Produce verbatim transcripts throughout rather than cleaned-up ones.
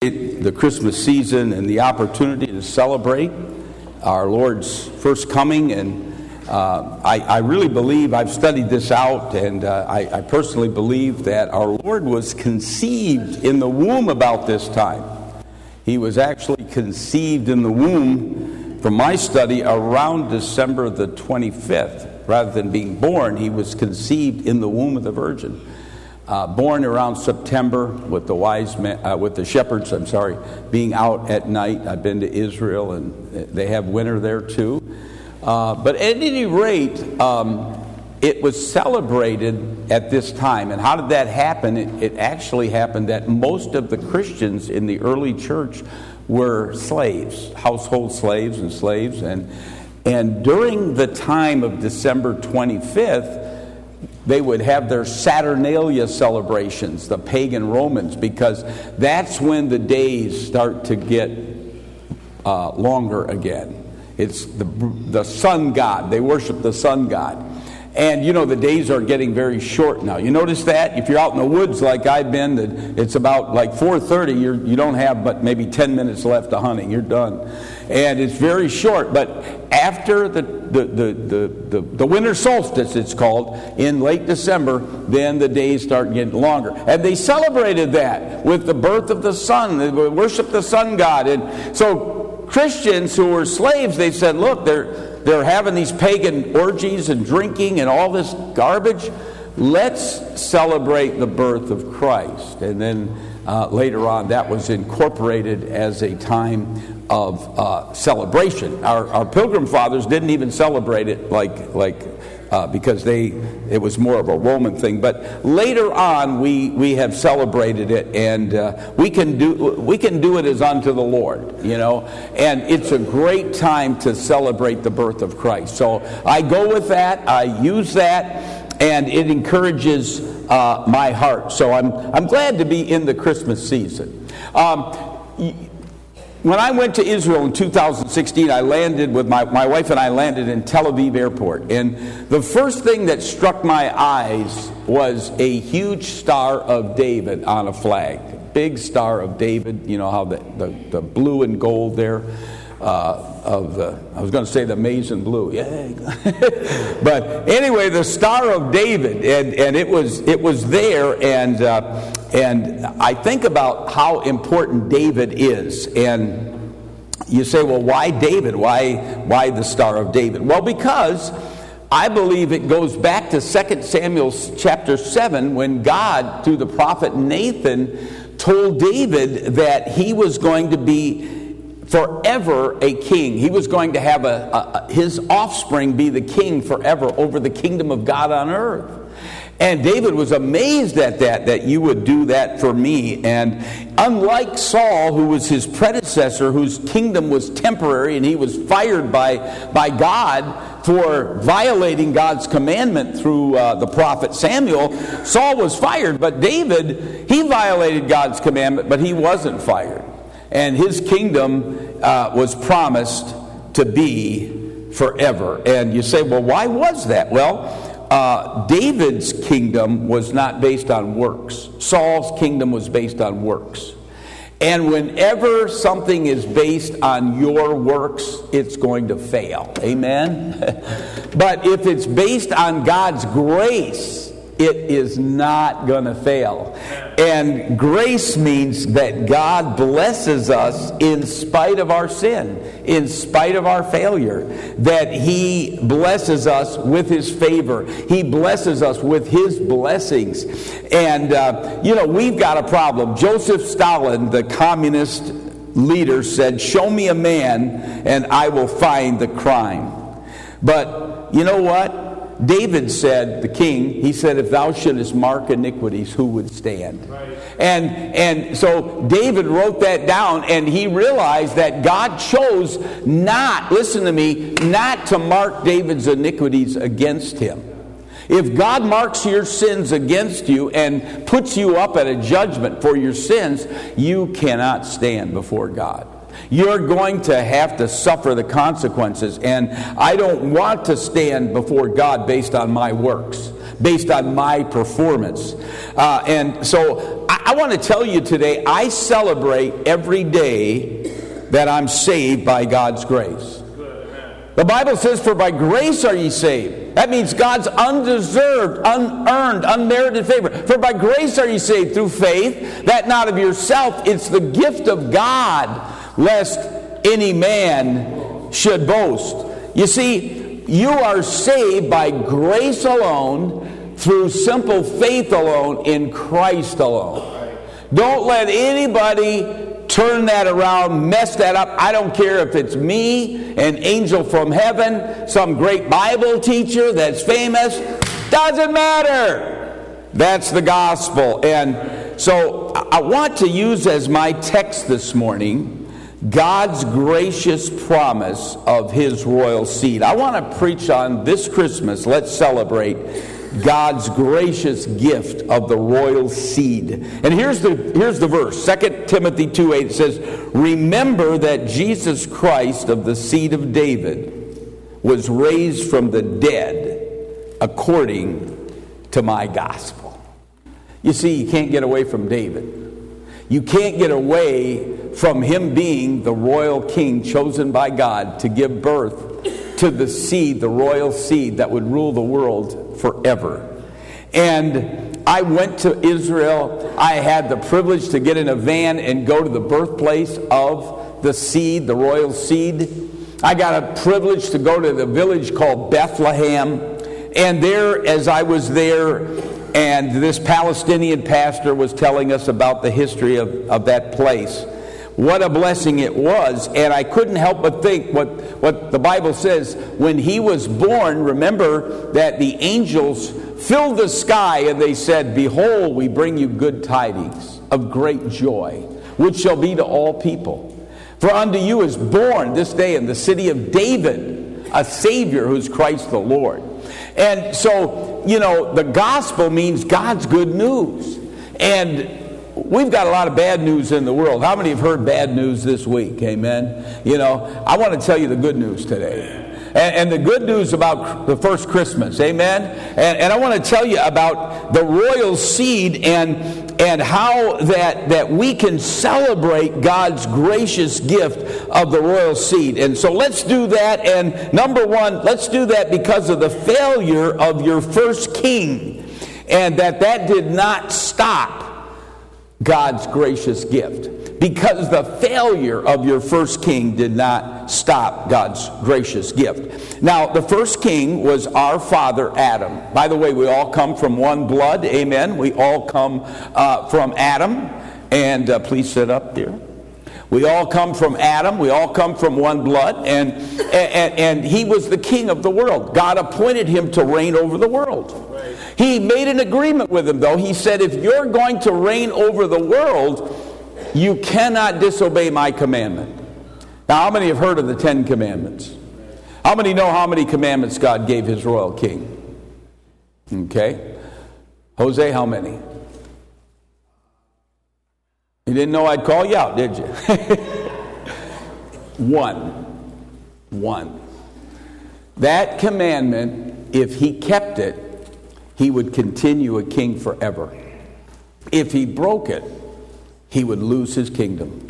appreciate the Christmas season and the opportunity to celebrate our Lord's first coming. And uh, I, I really believe, I've studied this out, and uh, I, I personally believe that our Lord was conceived in the womb about this time. He was actually conceived in the womb, from my study, around December the twenty-fifth. Rather than being born, he was conceived in the womb of the Virgin. Uh, born around September with the wise men, uh, with the shepherds, I'm sorry, being out at night. I've been to Israel, and they have winter there too. Uh, but at any rate, um, it was celebrated at this time. And how did that happen? It, it actually happened that most of the Christians in the early church were slaves, household slaves and slaves. And, and during the time of December twenty-fifth, they would have their Saturnalia celebrations, the pagan Romans, because that's when the days start to get uh, longer again. It's the, the sun god. They worship the sun god. And, you know, the days are getting very short now. You notice that? If you're out in the woods like I've been, it's about like four thirty. You're, you don't have but maybe ten minutes left of hunting. You're done. And it's very short. But after the, the, the, the, the, the winter solstice, it's called, in late December, then the days start getting longer. And they celebrated that with the birth of the sun. They worshiped the sun god. And so Christians who were slaves, they said, look, they're... They're having these pagan orgies and drinking and all this garbage. Let's celebrate the birth of Christ. And then uh, later on, that was incorporated as a time of uh, celebration. Our, our Pilgrim Fathers didn't even celebrate it like like uh, because they it was more of a Roman thing. But later on, we we have celebrated it, and uh, we can do we can do it as unto the Lord, you know. And it's a great time to celebrate the birth of Christ. So I go with that. I use that, and it encourages uh, my heart. So I'm I'm glad to be in the Christmas season. Um, When I went to Israel in two thousand sixteen, I landed with my, my wife and I landed in Tel Aviv airport. And the first thing that struck my eyes was a huge Star of David on a flag. A big Star of David, you know how the, the, the blue and gold there uh, of the, I was going to say the maize and blue. Yay. But anyway, the Star of David, and, and it was it was there, and uh, And I think about how important David is. And you say, well, why David? Why, why the Star of David? Well, because I believe it goes back to Second Samuel chapter seven, when God, through the prophet Nathan, told David that he was going to be forever a king. He was going to have a, a his offspring be the king forever over the kingdom of God on earth. And David was amazed at that, that you would do that for me. And unlike Saul, who was his predecessor, whose kingdom was temporary, and he was fired by, by God for violating God's commandment through uh, the prophet Samuel, Saul was fired. But David, he violated God's commandment, but he wasn't fired. And his kingdom uh, was promised to be forever. And you say, well, why was that? Well, Uh, David's kingdom was not based on works. Saul's kingdom was based on works. And whenever something is based on your works, it's going to fail. Amen? But if it's based on God's grace, it is not going to fail. And grace means that God blesses us in spite of our sin, in spite of our failure, that He blesses us with His favor. He blesses us with His blessings. And, uh, you know, we've got a problem. Joseph Stalin, the communist leader, said, "Show me a man and I will find the crime." But you know what? David said, the king, he said, "If thou shouldest mark iniquities, who would stand?" Right. And and so David wrote that down, and he realized that God chose not, listen to me, not to mark David's iniquities against him. If God marks your sins against you and puts you up at a judgment for your sins, you cannot stand before God. You're going to have to suffer the consequences. And I don't want to stand before God based on my works. based on my performance. Uh, and so I, I want to tell you today, I celebrate every day that I'm saved by God's grace. The Bible says, for by grace are ye saved. That means God's undeserved, unearned, unmerited favor. For by grace are ye saved through faith, that not of yourself. It's the gift of God, lest any man should boast. You see, you are saved by grace alone, through simple faith alone, in Christ alone. Don't let anybody turn that around, mess that up. I don't care if it's me, an angel from heaven, some great Bible teacher that's famous. Doesn't matter. That's the gospel. And so I want to use as my text this morning God's gracious promise of His royal seed. I want to preach on this Christmas. Let's celebrate God's gracious gift of the royal seed. And here's the here's the verse. Second Timothy two eight says, remember that Jesus Christ of the seed of David was raised from the dead according to my gospel. You see, you can't get away from David. You can't get away from him being the royal king chosen by God to give birth to the seed, the royal seed that would rule the world forever. And I went to Israel. I had the privilege to get in a van and go to the birthplace of the seed, the royal seed. I got a privilege to go to the village called Bethlehem. And there, as I was there, and this Palestinian pastor was telling us about the history of, of that place, what a blessing it was. And I couldn't help but think what, what the Bible says. When he was born, remember that the angels filled the sky and they said, behold, we bring you good tidings of great joy, which shall be to all people. For unto you is born this day in the city of David a Savior, who's Christ the Lord. And so, you know, the gospel means God's good news. And we've got a lot of bad news in the world. How many have heard bad news this week? Amen. You know, I want to tell you the good news today. And, and the good news about the first Christmas. Amen. And, and I want to tell you about the royal seed and, and how that, that we can celebrate God's gracious gift of the royal seed. And so let's do that. And number one, let's do that because of the failure of your first king. And that that did not stop God's gracious gift. Because the failure of your first king did not stop God's gracious gift. Now, the first king was our father Adam. By the way, we all come from one blood. Amen. We all come uh, from Adam. And uh, please sit up there. We all come from Adam. We all come from one blood. And, and, and he was the king of the world. God appointed him to reign over the world. He made an agreement with him, though. He said, if you're going to reign over the world, you cannot disobey my commandment. Now, how many have heard of the Ten Commandments? How many know how many commandments God gave his royal king? Okay. Jose, how many? You didn't know I'd call you out, did you? One. One. That commandment, if he kept it, he would continue a king forever. If he broke it, he would lose his kingdom.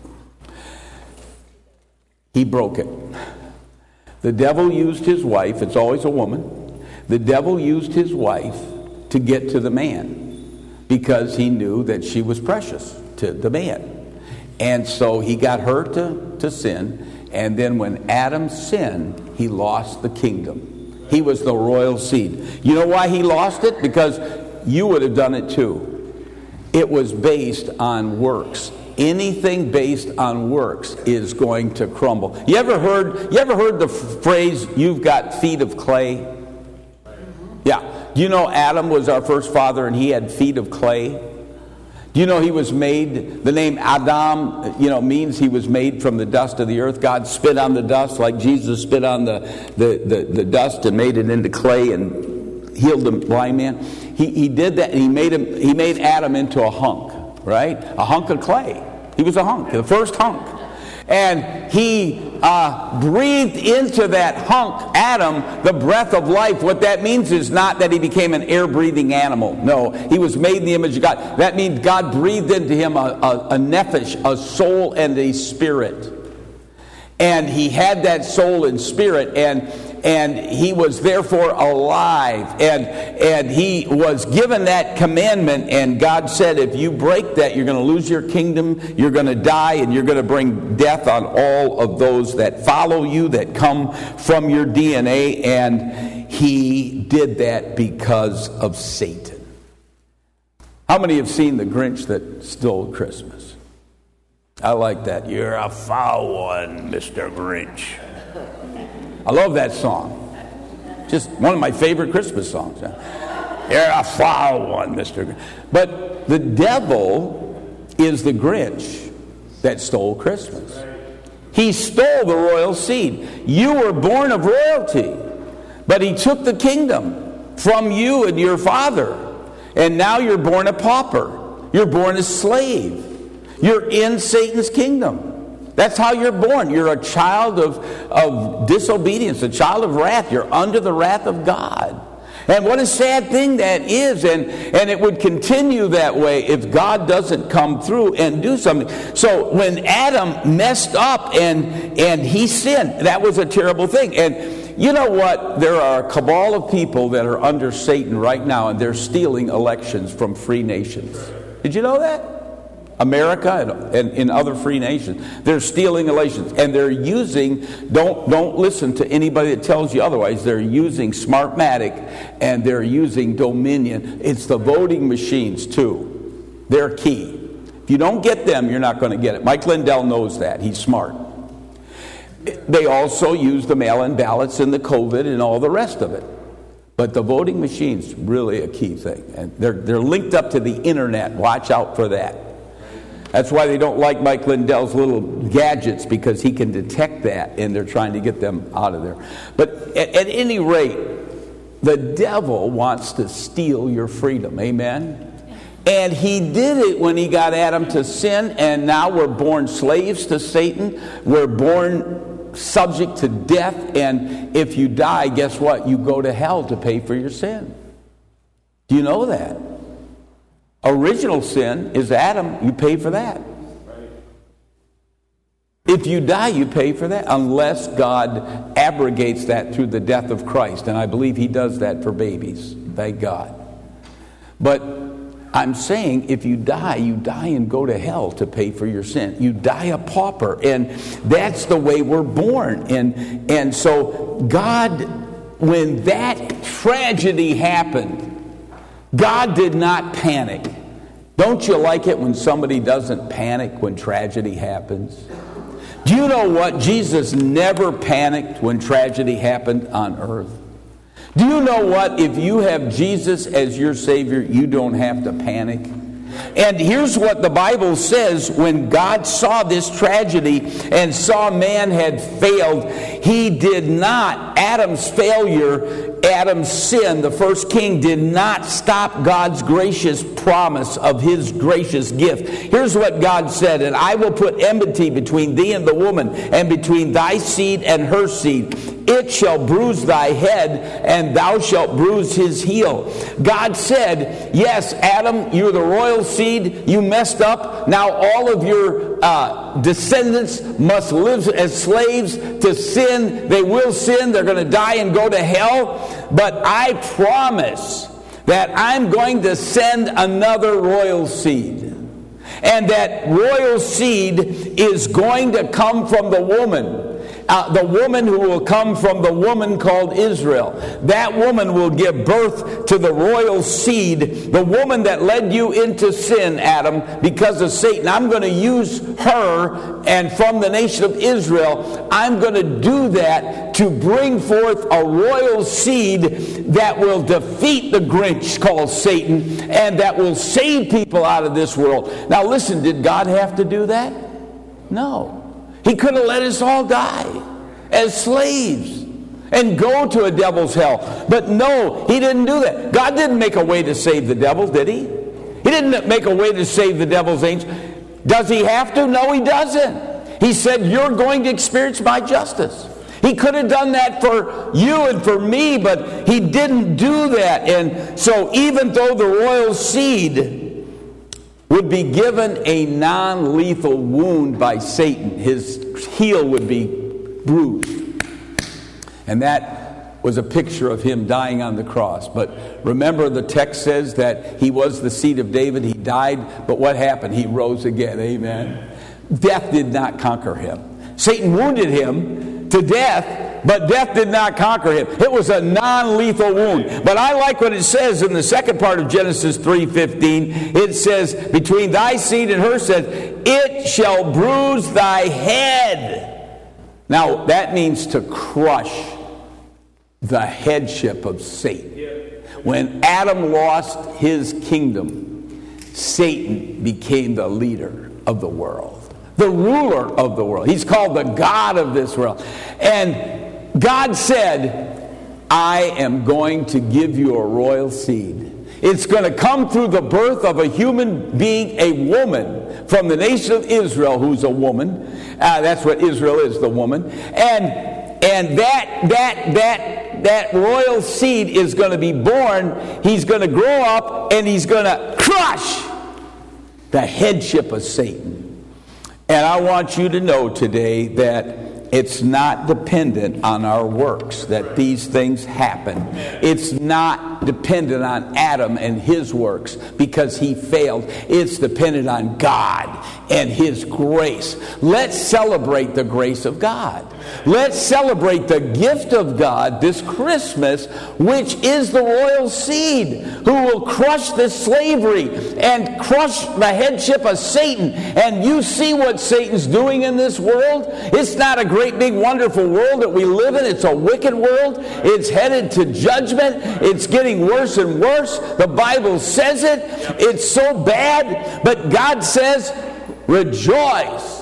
He broke it. The devil used his wife, it's always a woman. The devil used his wife to get to the man because he knew that she was precious to the man. And so he got her to, to sin. And then when Adam sinned, he lost the kingdom. He was the royal seed. You know why he lost it? Because you would have done it too. It was based on works. Anything based on works is going to crumble. You ever heard, you ever heard the phrase, you've got feet of clay? Yeah. Do you know Adam was our first father and he had feet of clay? Do you know he was made, the name Adam, you know, means he was made from the dust of the earth. God spit on the dust like Jesus spit on the, the, the, the dust and made it into clay and healed the blind man. He, he did that and he made him, he made Adam into a hunk, right? A hunk of clay. He was a hunk, the first hunk. And he uh, breathed into that hunk, Adam, the breath of life. What that means is not that he became an air-breathing animal. No, he was made in the image of God. That means God breathed into him a, a, a nephesh, a soul and a spirit. And he had that soul and spirit, and and he was therefore alive, and and he was given that commandment, and God said, if you break that, you're going to lose your kingdom, you're going to die, and you're going to bring death on all of those that follow you, that come from your D N A. And he did that because of Satan. How many have seen The Grinch That Stole Christmas? I like that. You're a foul one, Mister Grinch. I love that song. Just one of my favorite Christmas songs. You're a foul one, Mister Grinch. But the devil is the Grinch that stole Christmas. He stole the royal seed. You were born of royalty, but he took the kingdom from you and your father. And now you're born a pauper. You're born a slave. You're in Satan's kingdom. That's how you're born. You're a child of, of disobedience, a child of wrath. You're under the wrath of God. And what a sad thing that is. And, and it would continue that way if God doesn't come through and do something. So when Adam messed up and, and he sinned, that was a terrible thing. And you know what? There are a cabal of people that are under Satan right now, and they're stealing elections from free nations. Did you know that? America and, and in other free nations, they're stealing elections, and they're using, don't don't listen to anybody that tells you otherwise, they're using Smartmatic, and they're using Dominion. It's the voting machines too. They're key. If you don't get them, you're not going to get it. Mike Lindell knows that. He's smart. They also use the mail-in ballots and the COVID and all the rest of it. But the voting machine's really a key thing, and they're they're linked up to the internet. Watch out for that. That's why they don't like Mike Lindell's little gadgets, because he can detect that, and they're trying to get them out of there. But at, at any rate, the devil wants to steal your freedom. Amen? And he did it when he got Adam to sin, and now we're born slaves to Satan. We're born subject to death, and if you die, guess what? You go to hell to pay for your sin. Do you know that? Original sin is Adam. You pay for that. If you die, you pay for that, unless God abrogates that through the death of Christ. And I believe he does that for babies. Thank God. But I'm saying if you die, you die and go to hell to pay for your sin. You die a pauper. And that's the way we're born. And, and so God, when that tragedy happened, God did not panic. Don't you like it when somebody doesn't panic when tragedy happens? Do you know what? Jesus never panicked when tragedy happened on earth. Do you know what? If you have Jesus as your Savior, you don't have to panic. And here's what the Bible says: when God saw this tragedy and saw man had failed, he did not, Adam's failure, Adam's sin, the first king, did not stop God's gracious promise of his gracious gift. Here's what God said: and I will put enmity between thee and the woman, and between thy seed and her seed. It shall bruise thy head, and thou shalt bruise his heel. God said, yes, Adam, you're the royal seed. You messed up. Now all of your uh, descendants must live as slaves to sin. They will sin. They're going to die and go to hell. But I promise that I'm going to send another royal seed. And that royal seed is going to come from the woman. Uh, the woman who will come from the woman called Israel. That woman will give birth to the royal seed. The woman that led you into sin, Adam, because of Satan. I'm going to use her, and from the nation of Israel, I'm going to do that to bring forth a royal seed that will defeat the Grinch called Satan, and that will save people out of this world. Now listen, did God have to do that? No. He could have let us all die as slaves and go to a devil's hell. But no, he didn't do that. God didn't make a way to save the devil, did he? He didn't make a way to save the devil's angels. Does he have to? No, he doesn't. He said, you're going to experience my justice. He could have done that for you and for me, but he didn't do that. And so even though the royal seed would be given a non-lethal wound by Satan, his heel would be bruised. And that was a picture of him dying on the cross. But remember, the text says that he was the seed of David. He died, but what happened? He rose again. Amen. Death did not conquer him. Satan wounded him to death, but death did not conquer him. It was a non-lethal wound. But I like what it says in the second part of Genesis three fifteen. It says, between thy seed and her, says, it shall bruise thy head. Now, that means to crush the headship of Satan. When Adam lost his kingdom, Satan became the leader of the world. The ruler of the world. He's called the God of this world. And God said, I am going to give you a royal seed. It's going to come through the birth of a human being, a woman from the nation of Israel, who's a woman. Uh, that's what Israel is, the woman. And and that that that that royal seed is going to be born. He's going to grow up and he's going to crush the headship of Satan. And I want you to know today that it's not dependent on our works that these things happen. It's not dependent on Adam and his works because he failed. It's dependent on God and his grace. Let's celebrate the grace of God. Let's celebrate the gift of God this Christmas, which is the royal seed who will crush the slavery and crush the headship of Satan. And you see what Satan's doing in this world? It's not a great big wonderful world that we live in. It's a wicked world. It's headed to judgment. It's getting worse and worse. The Bible says it. It's so bad. But God says, rejoice.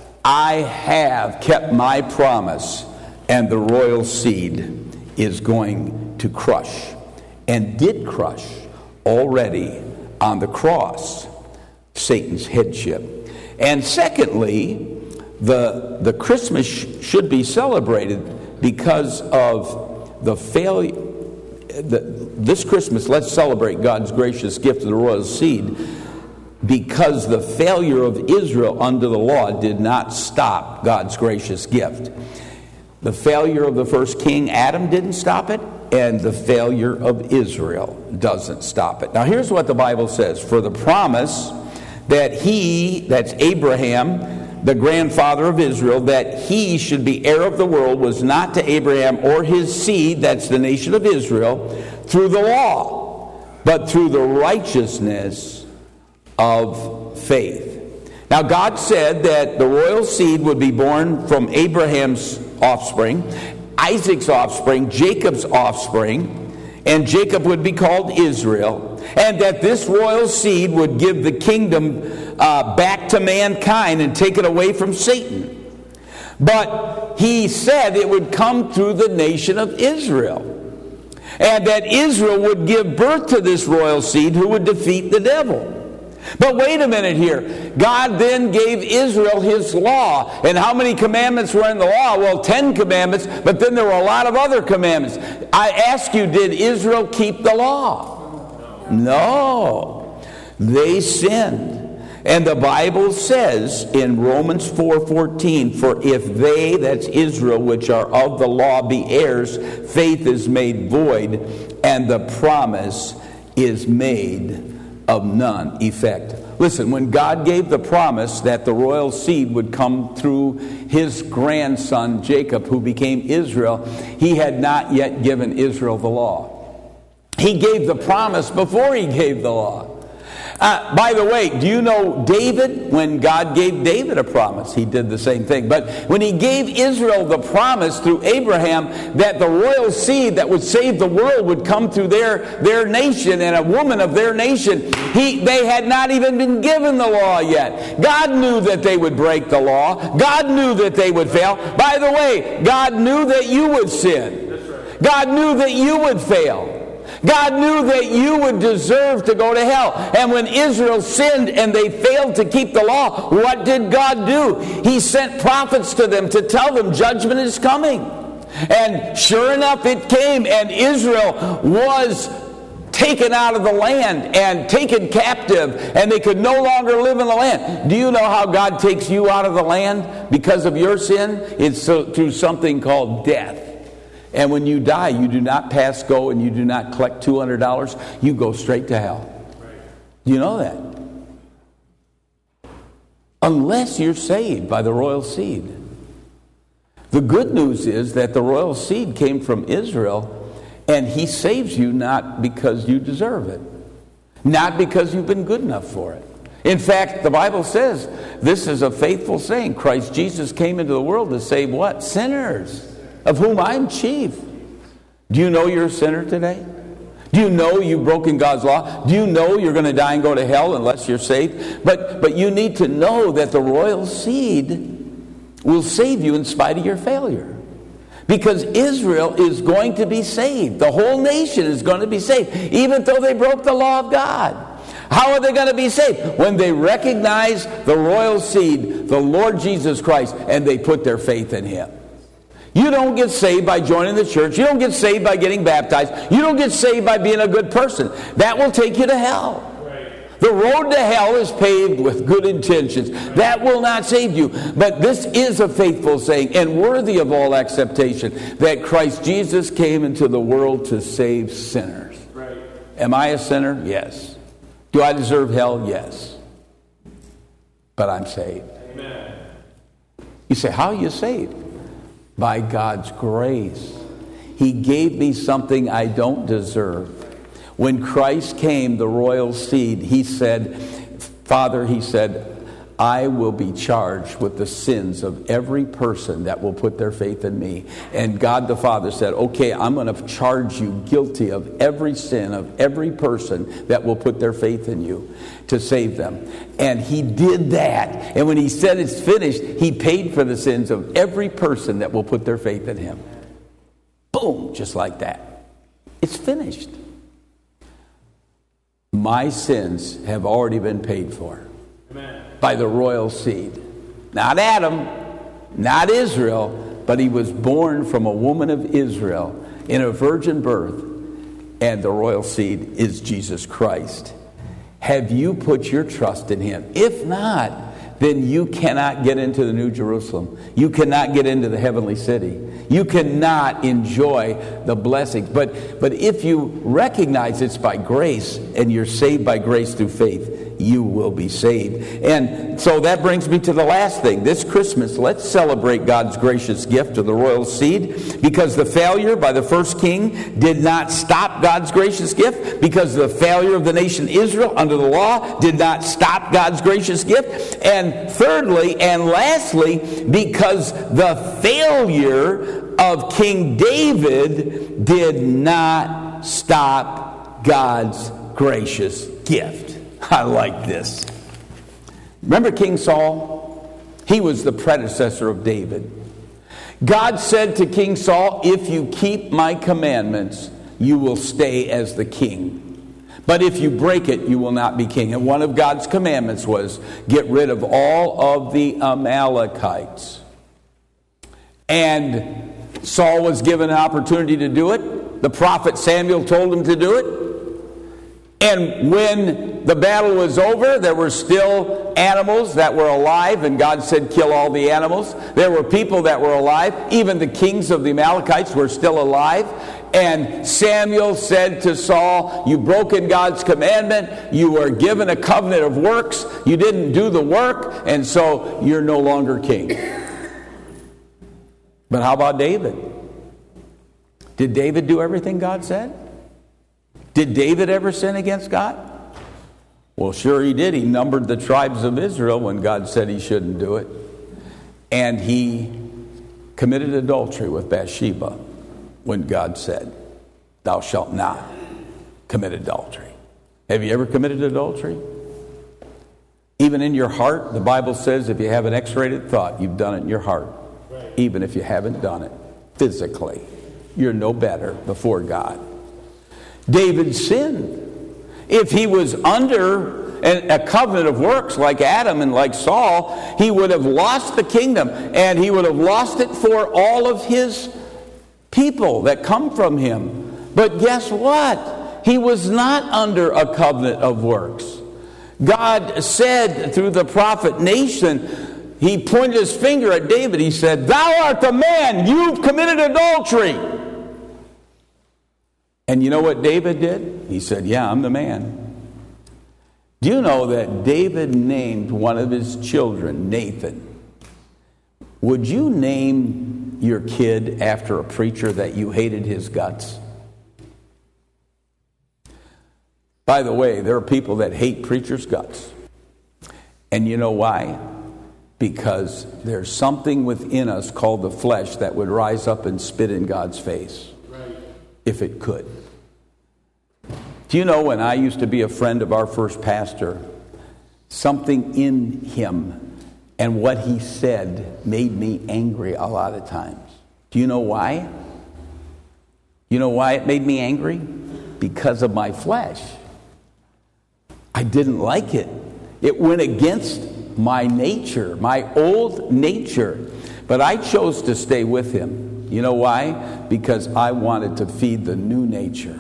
I have kept my promise, and the royal seed is going to crush, and did crush already on the cross, Satan's headship. And secondly, the, the Christmas sh- should be celebrated because of the failure. The, this Christmas, let's celebrate God's gracious gift of the royal seed, because the failure of Israel under the law did not stop God's gracious gift. The failure of the first king, Adam, didn't stop it, and the failure of Israel doesn't stop it. Now here's what the Bible says. For the promise that he, that's Abraham, the grandfather of Israel, that he should be heir of the world was not to Abraham or his seed, that's the nation of Israel, through the law, but through the righteousness of faith. Now God said that the royal seed would be born from Abraham's offspring, Isaac's offspring, Jacob's offspring, and Jacob would be called Israel, and that this royal seed would give the kingdom uh, back to mankind and take it away from Satan. But he said it would come through the nation of Israel, and that Israel would give birth to this royal seed who would defeat the devil. But wait a minute here. God then gave Israel his law. And how many commandments were in the law? Well, ten commandments, but then there were a lot of other commandments. I ask you, did Israel keep the law? No. They sinned. And the Bible says in Romans four fourteen, for if they, that's Israel, which are of the law, be heirs, faith is made void, and the promise is made of none effect. Listen, when God gave the promise that the royal seed would come through his grandson Jacob, who became Israel, he had not yet given Israel the law. He gave the promise before he gave the law. Uh, by the way, do you know David? When God gave David a promise, he did the same thing. But when he gave Israel the promise through Abraham that the royal seed that would save the world would come through their, their nation and a woman of their nation, he, they had not even been given the law yet. God knew that they would break the law. God knew that they would fail. By the way, God knew that you would sin. God knew that you would fail. God knew that you would deserve to go to hell. And when Israel sinned and they failed to keep the law, what did God do? He sent prophets to them to tell them judgment is coming. And sure enough, it came, and Israel was taken out of the land and taken captive, and they could no longer live in the land. Do you know how God takes you out of the land because of your sin? It's so, through something called death. And when you die, you do not pass go and you do not collect two hundred dollars. You go straight to hell. Do you know that? Unless you're saved by the royal seed. The good news is that the royal seed came from Israel, and he saves you not because you deserve it, not because you've been good enough for it. In fact, the Bible says this is a faithful saying. Christ Jesus came into the world to save what? Sinners, of whom I'm chief. Do you know you're a sinner today? Do you know you've broken God's law? Do you know you're going to die and go to hell unless you're saved? But, but you need to know that the royal seed will save you in spite of your failure. Because Israel is going to be saved. The whole nation is going to be saved, even though they broke the law of God. How are they going to be saved? When they recognize the royal seed, the Lord Jesus Christ, and they put their faith in Him. You don't get saved by joining the church. You don't get saved by getting baptized. You don't get saved by being a good person. That will take you to hell. The road to hell is paved with good intentions. That will not save you. But this is a faithful saying and worthy of all acceptation, that Christ Jesus came into the world to save sinners. Right. Am I a sinner? Yes. Do I deserve hell? Yes. But I'm saved. Amen. You say, how are you saved? By God's grace. He gave me something I don't deserve. When Christ came, the royal seed, he said, Father, he said, I will be charged with the sins of every person that will put their faith in me. And God the Father said, okay, I'm going to charge you guilty of every sin of every person that will put their faith in you to save them. And he did that. And when he said it's finished, he paid for the sins of every person that will put their faith in him. Boom, just like that. It's finished. My sins have already been paid for. Amen. By the royal seed. Not Adam, not Israel, but he was born from a woman of Israel in a virgin birth, and the royal seed is Jesus Christ. Have you put your trust in him? If not, then you cannot get into the New Jerusalem. You cannot get into the heavenly city. You cannot enjoy the blessings. But, but if you recognize it's by grace and you're saved by grace through faith, you will be saved. And so that brings me to the last thing. This Christmas, let's celebrate God's gracious gift of the royal seed, because the failure by the first king did not stop God's gracious gift, because the failure of the nation Israel under the law did not stop God's gracious gift, and thirdly and lastly, because the failure of King David did not stop God's gracious gift. I like this. Remember King Saul? He was the predecessor of David. God said to King Saul, if you keep my commandments, you will stay as the king. But if you break it, you will not be king. And one of God's commandments was get rid of all of the Amalekites. And Saul was given an opportunity to do it. The prophet Samuel told him to do it. And when the battle was over, there were still animals that were alive, and God said, kill all the animals. There were people that were alive. Even the kings of the Amalekites were still alive. And Samuel said to Saul, you've broken God's commandment. You were given a covenant of works. You didn't do the work, and so you're no longer king. But how about David? Did David do everything God said? Did David ever sin against God? Well, sure he did. He numbered the tribes of Israel when God said he shouldn't do it. And he committed adultery with Bathsheba when God said, thou shalt not commit adultery. Have you ever committed adultery? Even in your heart, the Bible says if you have an X-rated thought, you've done it in your heart. Right. Even if you haven't done it physically, you're no better before God. David sinned. If he was under a covenant of works like Adam and like Saul, he would have lost the kingdom, and he would have lost it for all of his people that come from him. But guess what? He was not under a covenant of works. God said through the prophet Nathan, he pointed his finger at David. He said, "Thou art the man, you've committed adultery." And you know what David did? He said, "Yeah, I'm the man." Do you know that David named one of his children Nathan? Would you name your kid after a preacher that you hated his guts? By the way, there are people that hate preachers' guts. And you know why? Because there's something within us called the flesh that would rise up and spit in God's face, right, if it could. Do you know, when I used to be a friend of our first pastor, something in him and what he said made me angry a lot of times. Do you know why? You know why it made me angry? Because of my flesh. I didn't like it. It went against my nature, my old nature. But I chose to stay with him. You know why? Because I wanted to feed the new nature.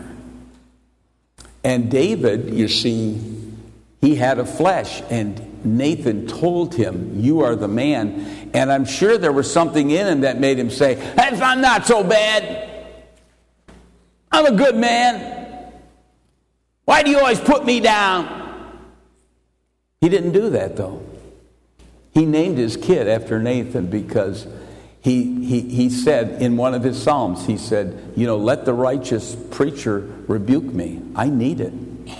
And David, you see, he had a flesh, and Nathan told him, "You are the man." And I'm sure there was something in him that made him say, "That's not so bad. I'm a good man. Why do you always put me down?" He didn't do that, though. He named his kid after Nathan because he, he, he said in one of his Psalms, he said, you know, "Let the righteous preacher rebuke me. I need it."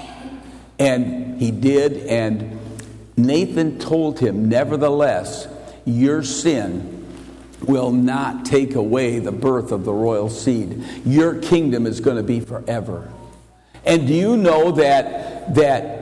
And he did, and Nathan told him, "Nevertheless, your sin will not take away the birth of the royal seed. Your kingdom is going to be forever." And do you know that that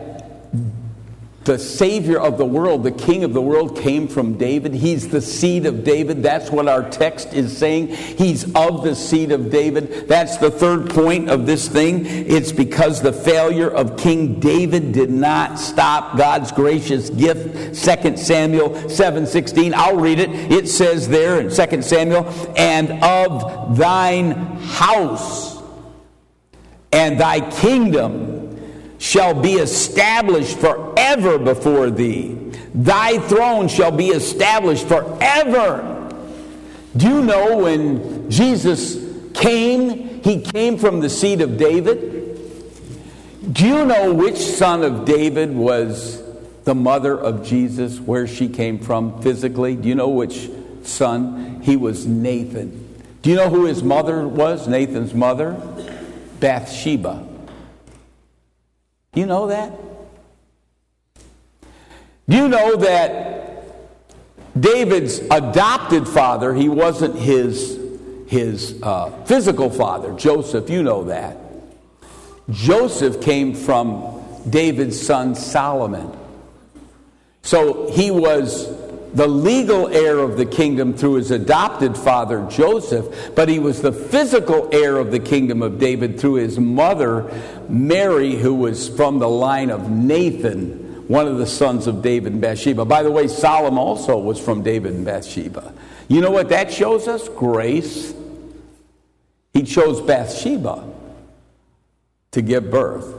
the Savior of the world, the King of the world, came from David? He's the seed of David. That's what our text is saying. He's of the seed of David. That's the third point of this thing. It's because the failure of King David did not stop God's gracious gift. Second Samuel seven sixteen. I'll read it. It says there in Second Samuel, "And of thine house and thy kingdom shall be established forever before thee. Thy throne shall be established forever." Do you know when Jesus came, he came from the seed of David? Do you know which son of David was the mother of Jesus, where she came from physically? Do you know which son? He was Nathan. Do you know who his mother was, Nathan's mother? Bathsheba. Do you know that? Do you know that David's adopted father, he wasn't his, his uh, physical father, Joseph, you know that. Joseph came from David's son Solomon. So he was the legal heir of the kingdom through his adopted father Joseph, but he was the physical heir of the kingdom of David through his mother Mary, who was from the line of Nathan, one of the sons of David and Bathsheba. By the way, Solomon also was from David and Bathsheba. You know what that shows us? Grace. He chose Bathsheba to give birth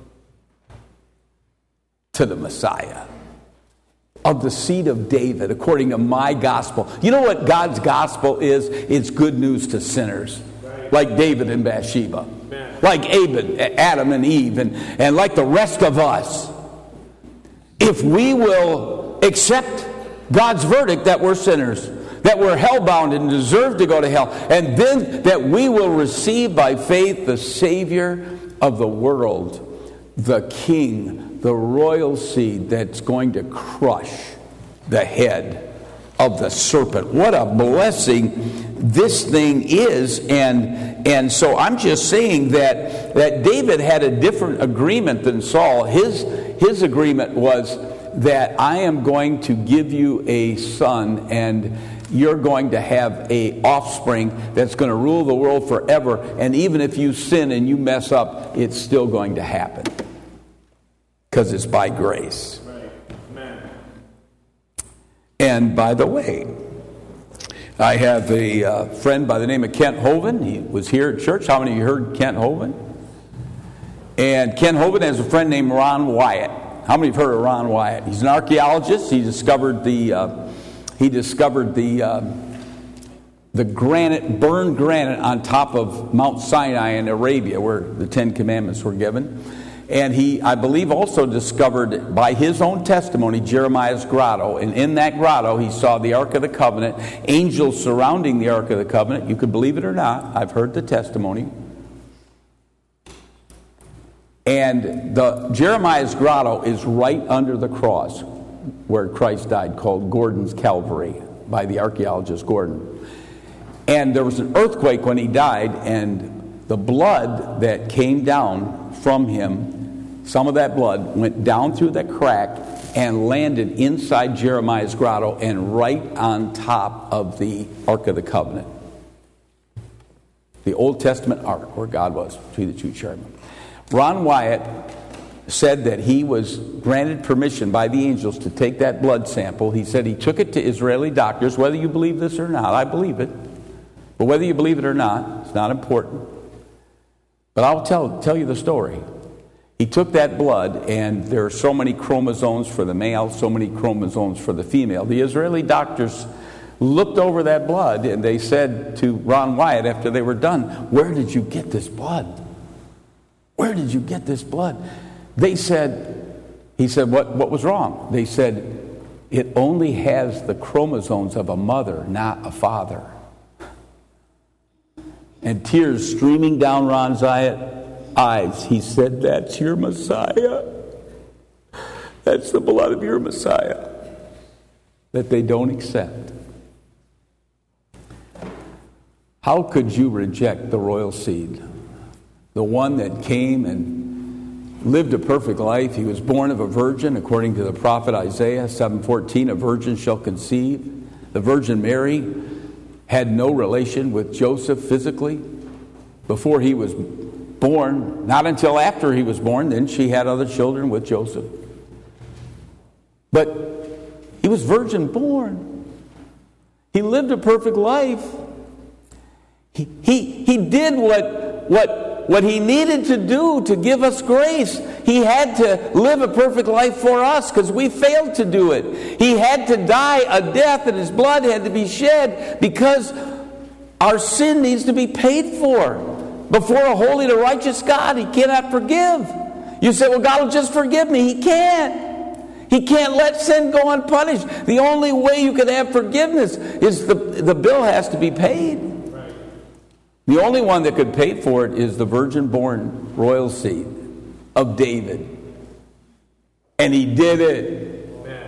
to the Messiah, of the seed of David, according to my gospel. You know what God's gospel is? It's good news to sinners, like David and Bathsheba, like Adam and Eve, and, and like the rest of us. If we will accept God's verdict that we're sinners, that we're hell-bound and deserve to go to hell, and then that we will receive by faith the Savior of the world, the King, the royal seed that's going to crush the head of the serpent. What a blessing this thing is. And and so I'm just saying that that David had a different agreement than Saul. His his agreement was that I am going to give you a son, and you're going to have a offspring that's going to rule the world forever. And even if you sin and you mess up, it's still going to happen. Because it's by grace. Right. Amen. And by the way, I have a uh, friend by the name of Kent Hovind. He was here at church. How many of you heard Kent Hovind? And Kent Hovind has a friend named Ron Wyatt. How many have heard of Ron Wyatt? He's an archaeologist. He discovered the uh, he discovered the uh, the granite, burned granite on top of Mount Sinai in Arabia, where the Ten Commandments were given. And he, I believe, also discovered by his own testimony Jeremiah's grotto. And in that grotto, he saw the Ark of the Covenant, angels surrounding the Ark of the Covenant. You can believe it or not. I've heard the testimony. And the Jeremiah's grotto is right under the cross where Christ died, called Gordon's Calvary, by the archaeologist Gordon. And there was an earthquake when he died, and the blood that came down from him, some of that blood went down through the crack and landed inside Jeremiah's grotto and right on top of the Ark of the Covenant. The Old Testament Ark, where God was between the two cherubim. Ron Wyatt said that he was granted permission by the angels to take that blood sample. He said he took it to Israeli doctors. Whether you believe this or not, I believe it. But whether you believe it or not, it's not important. But I'll tell tell you the story. He took that blood, and there are so many chromosomes for the male, so many chromosomes for the female. The Israeli doctors looked over that blood, and they said to Ron Wyatt after they were done, "Where did you get this blood? Where did you get this blood?" They said, he said, what, what was wrong? They said, "It only has the chromosomes of a mother, not a father." And tears streaming down Ron Wyatt's eyes, he said, "That's your Messiah. That's the blood of your Messiah that they don't accept." How could you reject the royal seed? The one that came and lived a perfect life. He was born of a virgin, according to the prophet Isaiah seven fourteen, "A virgin shall conceive." The Virgin Mary had no relation with Joseph physically before he was born. Not until after he was born, then she had other children with Joseph. But he was virgin born. He lived a perfect life. He, he, he did what, what, what he needed to do to give us grace. He had to live a perfect life for us because we failed to do it. He had to die a death, and his blood had to be shed because our sin needs to be paid for. Before a holy and righteous God, he cannot forgive. You say, "Well, God will just forgive me." He can't. He can't let sin go unpunished. The only way you can have forgiveness is the, the bill has to be paid. Right. The only one that could pay for it is the virgin-born royal seed of David. And he did it. Amen.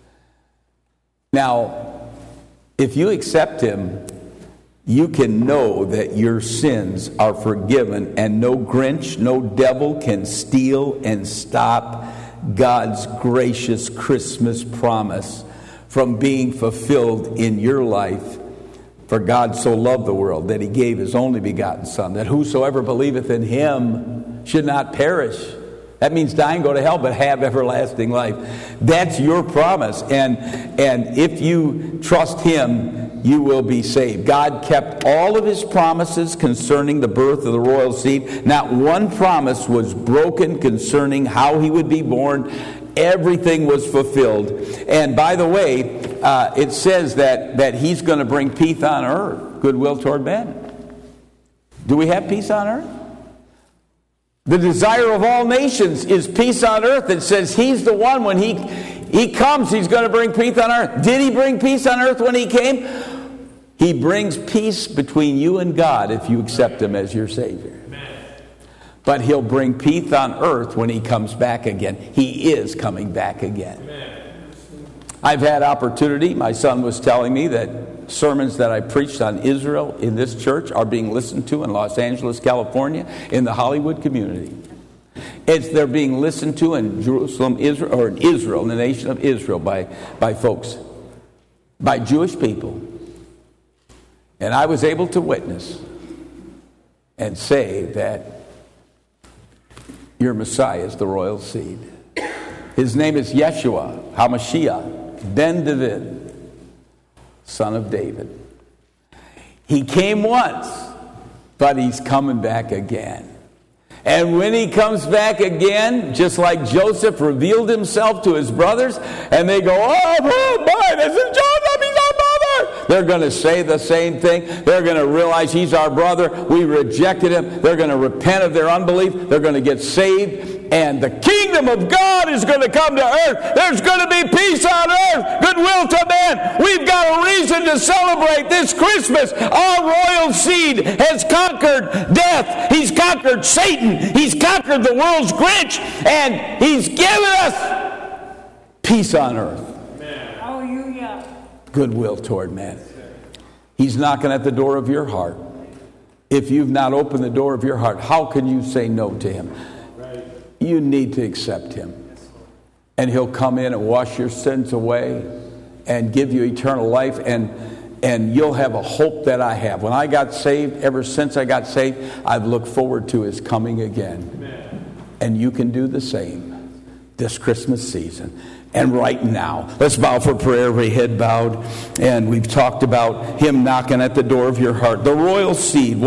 Now, if you accept him, you can know that your sins are forgiven, and no Grinch, no devil can steal and stop God's gracious Christmas promise from being fulfilled in your life. For God so loved the world that he gave his only begotten Son, that whosoever believeth in him should not perish. That means die and go to hell, but have everlasting life. That's your promise. And, and if you trust him, you will be saved. God kept all of his promises concerning the birth of the royal seed. Not one promise was broken concerning how he would be born. Everything was fulfilled. And by the way, uh, it says that, that he's going to bring peace on earth, goodwill toward men. Do we have peace on earth? The desire of all nations is peace on earth. It says he's the one, when he, he comes, he's going to bring peace on earth. Did he bring peace on earth when he came? He brings peace between you and God if you accept him as your Savior. But he'll bring peace on earth when he comes back again. He is coming back again. Amen. I've had opportunity. My son was telling me that sermons that I preached on Israel in this church are being listened to in Los Angeles, California, in the Hollywood community. It's they're being listened to in Jerusalem, Israel, or in Israel, in the nation of Israel, by, by folks, by Jewish people. And I was able to witness and say that your Messiah is the royal seed. His name is Yeshua HaMashiach ben David, son of David. He came once, but he's coming back again. And when he comes back again, just like Joseph revealed himself to his brothers, and they go, oh, boy, this is Joseph, he's our brother. They're going to say the same thing. They're going to realize he's our brother. We rejected him. They're going to repent of their unbelief. They're going to get saved. And the kingdom of God is going to come to earth. There's going to be peace on earth, goodwill to men. We've got a reason to celebrate this Christmas. Our royal seed has conquered death. He's conquered Satan. He's conquered the world's Grinch. And he's given us peace on earth. Hallelujah. Goodwill toward men. He's knocking at the door of your heart. If you've not opened the door of your heart, how can you say no to him? You need to accept him. And he'll come in and wash your sins away and give you eternal life. And, and you'll have a hope that I have. When I got saved, ever since I got saved, I've looked forward to his coming again. Amen. And you can do the same this Christmas season. And right now, let's bow for prayer, every head bowed. And we've talked about him knocking at the door of your heart. The royal seed.